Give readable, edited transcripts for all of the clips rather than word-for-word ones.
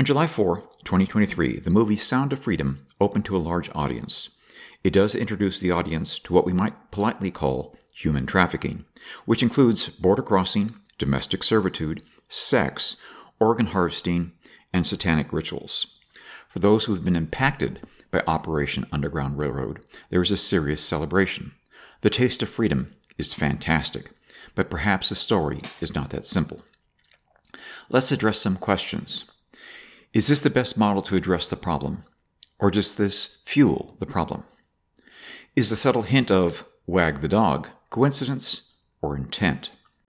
July 4, 2023, the movie Sound of Freedom opened to a large audience. It does introduce the audience to what we might politely call human trafficking, which includes border crossing, domestic servitude, sex, organ harvesting, and satanic rituals. For those who have been impacted by Operation Underground Railroad, there is a serious celebration. The taste of freedom is fantastic, but perhaps the story is not that simple. Let's address some questions. Is this the best model to address the problem, or does this fuel the problem? Is the subtle hint of wag the dog coincidence or intent?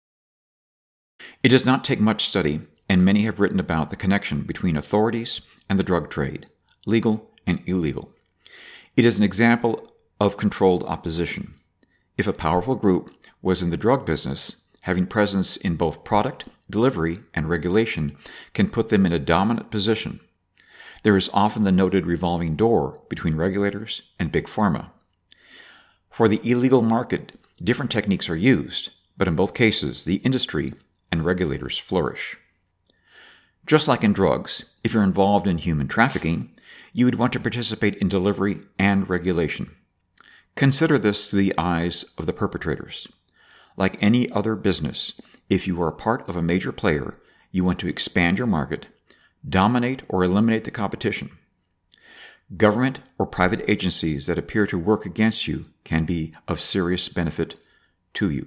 It does not take much study, and many have written about the connection between authorities and the drug trade, legal and illegal. It is an example of controlled opposition. If a powerful group was in the drug business, having presence in both product, delivery, and regulation can put them in a dominant position. There is often the noted revolving door between regulators and big pharma. For the illegal market, different techniques are used, but in both cases, the industry and regulators flourish. Just like in drugs, if you're involved in human trafficking, you would want to participate in delivery and regulation. Consider this through the eyes of the perpetrators. Like any other business, if you are part of a major player, you want to expand your market, dominate or eliminate the competition. Government or private agencies that appear to work against you can be of serious benefit to you.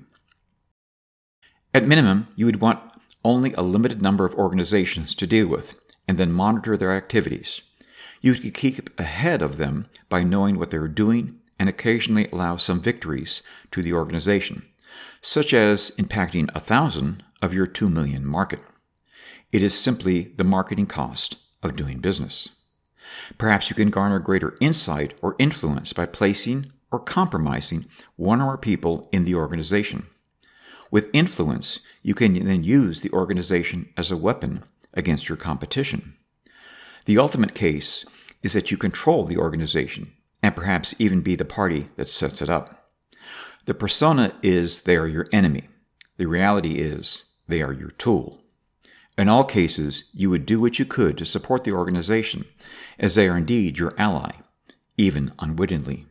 At minimum, you would want only a limited number of organizations to deal with, and then monitor their activities. You could keep ahead of them by knowing what they are doing and occasionally allow some victories to the organization, such as impacting 1,000 of your 2 million market. It is simply the marketing cost of doing business. Perhaps you can garner greater insight or influence by placing or compromising one or more people in the organization. With influence, you can then use the organization as a weapon against your competition. The ultimate case is that you control the organization and perhaps even be the party that sets it up. The persona is they are your enemy. The reality is they are your tool. In all cases, you would do what you could to support the organization, as they are indeed your ally, even unwittingly.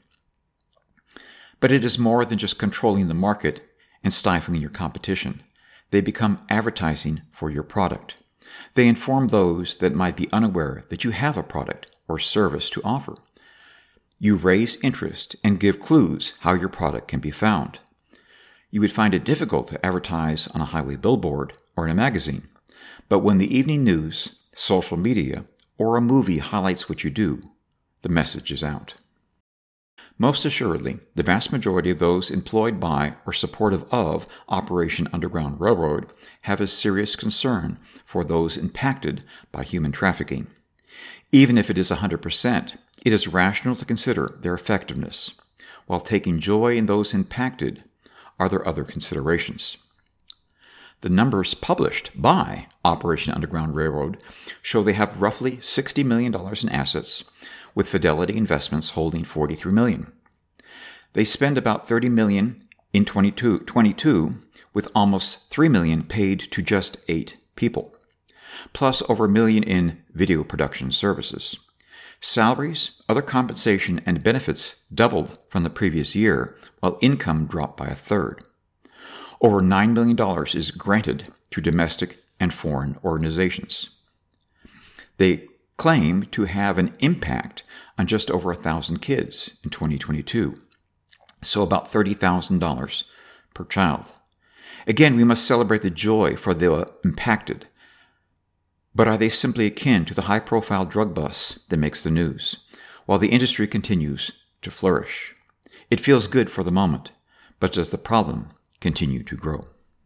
But it is more than just controlling the market and stifling your competition. They become advertising for your product. They inform those that might be unaware that you have a product or service to offer. You raise interest and give clues how your product can be found. You would find it difficult to advertise on a highway billboard or in a magazine, but when the evening news, social media, or a movie highlights what you do, the message is out. Most assuredly, the vast majority of those employed by or supportive of Operation Underground Railroad have a serious concern for those impacted by human trafficking. Even if it is 100%, it is rational to consider their effectiveness. While taking joy in those impacted, are there other considerations? The numbers published by Operation Underground Railroad show they have roughly $60 million in assets, with Fidelity Investments holding $43 million. They spend about $30 million in 2022, with almost $3 million paid to just 8 people, plus over $1 million in video production services. Salaries, other compensation, and benefits doubled from the previous year, while income dropped by a third. Over $9 million is granted to domestic and foreign organizations. They claim to have an impact on just over 1,000 kids in 2022, so about $30,000 per child. Again, we must celebrate the joy for the impacted. But are they simply akin to the high-profile drug bust that makes the news, while the industry continues to flourish? It feels good for the moment, but does the problem continue to grow?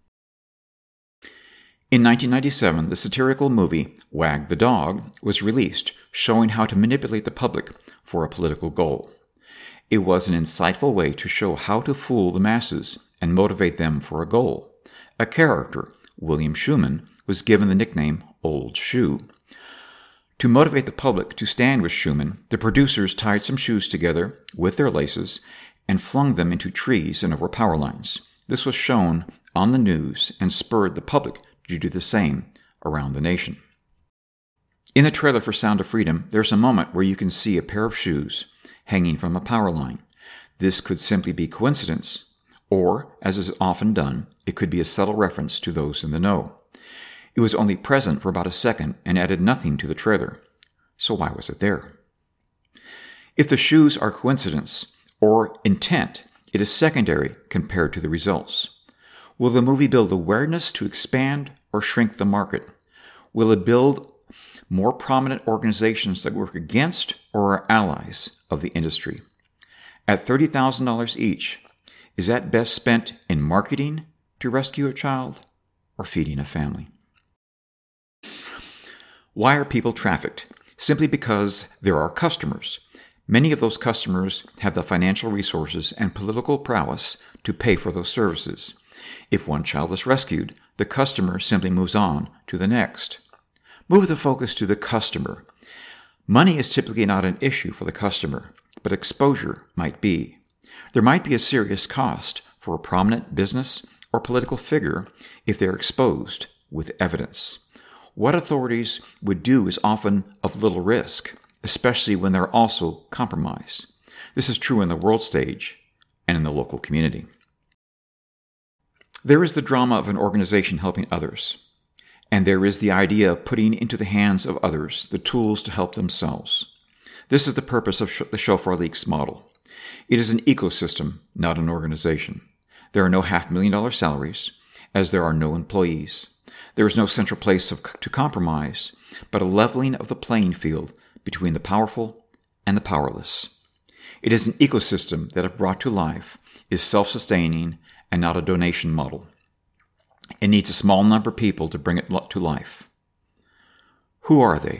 In 1997, the satirical movie Wag the Dog was released, showing how to manipulate the public for a political goal. It was an insightful way to show how to fool the masses and motivate them for a goal. A character, William Schuman, was given the nickname Old Shoe. To motivate the public to stand with Schuman, the producers tied some shoes together with their laces and flung them into trees and over power lines. This was shown on the news and spurred the public to do the same around the nation. In the trailer for Sound of Freedom, there's a moment where you can see a pair of shoes hanging from a power line. This could simply be coincidence, or, as is often done, it could be a subtle reference to those in the know. It was only present for about a second and added nothing to the trailer. So why was it there? If the shoes are coincidence or intent, it is secondary compared to the results. Will the movie build awareness to expand or shrink the market? Will it build more prominent organizations that work against or are allies of the industry? At $30,000 each, is that best spent in marketing to rescue a child or feeding a family? Why are people trafficked? Simply because there are customers. Many of those customers have the financial resources and political prowess to pay for those services. If one child is rescued, the customer simply moves on to the next. Move the focus to the customer. Money is typically not an issue for the customer, but exposure might be. There might be a serious cost for a prominent business or political figure if they're exposed with evidence. What authorities would do is often of little risk, especially when they're also compromised. This is true in the world stage and in the local community. There is the drama of an organization helping others, and there is the idea of putting into the hands of others the tools to help themselves. This is the purpose of the Shofar Leaks model. It is an ecosystem, not an organization. There are no $500,000 salaries, as there are no employees. There is no central place to compromise, but a leveling of the playing field between the powerful and the powerless. It is an ecosystem that, if brought to life, is self-sustaining and not a donation model. It needs a small number of people to bring it to life. Who are they?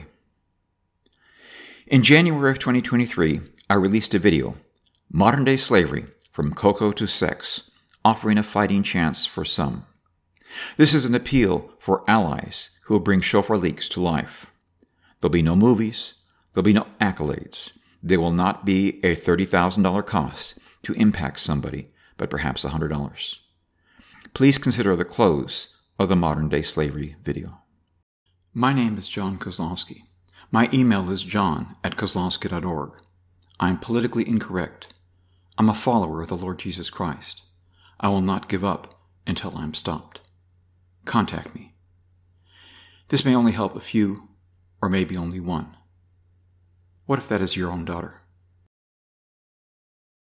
In January of 2023, I released a video, Modern Day Slavery, From Cocoa to Sex, offering a fighting chance for some. This is an appeal for allies who will bring Shofar Leaks to life. There'll be no movies. There'll be no accolades. There will not be a $30,000 cost to impact somebody, but perhaps $100. Please consider the close of the Modern Day Slavery video. My name is John Kozlowski. My email is john@kozlowski.org. I'm politically incorrect. I'm a follower of the Lord Jesus Christ. I will not give up until I'm stopped. Contact me. This may only help a few, or maybe only one. What if that is your own daughter?